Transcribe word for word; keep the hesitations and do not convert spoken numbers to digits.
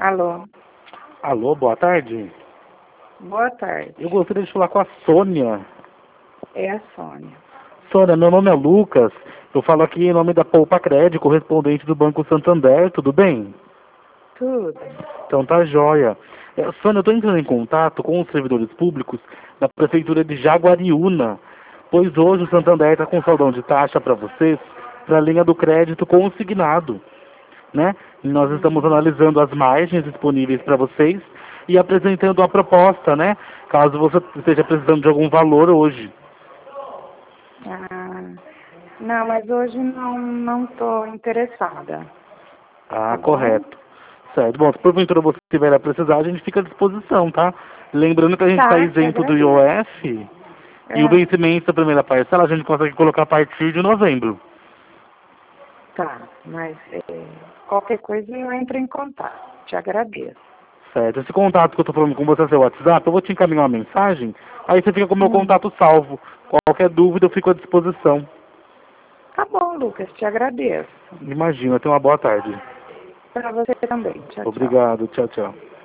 Alô? Alô, boa tarde. Boa tarde. Eu gostaria de falar com a Sônia. É a Sônia. Sônia, meu nome é Lucas. Eu falo aqui em nome da Poupa Crédito, correspondente do Banco Santander. Tudo bem? Tudo. Então tá joia. É, Sônia, eu estou entrando em contato com os servidores públicos da Prefeitura de Jaguariúna, pois hoje o Santander está com saldão de taxa para vocês, para a linha do crédito consignado, né? E nós estamos Hum. analisando as margens disponíveis para vocês e apresentando a proposta, né? Caso você esteja precisando de algum valor hoje. Ah, não, mas hoje não não estou interessada. Ah, Tá bom? correto. Certo. Bom, se porventura você tiver a precisar, a gente fica à disposição, tá? Lembrando que a gente está Tá, te isento do I O agradeço. F e o É, vencimento da primeira parcela a gente consegue colocar a partir de novembro. tá, mas é, qualquer coisa eu entro em contato. Te agradeço. Certo. Esse contato que eu estou falando com você é seu WhatsApp, eu vou te encaminhar uma mensagem, aí você fica com o meu Hum. contato salvo. Qualquer dúvida eu fico à disposição. Tá bom, Lucas, te agradeço. Imagina, tenha uma boa tarde. Para você também. Tchau, tchau. Obrigado, tchau, tchau.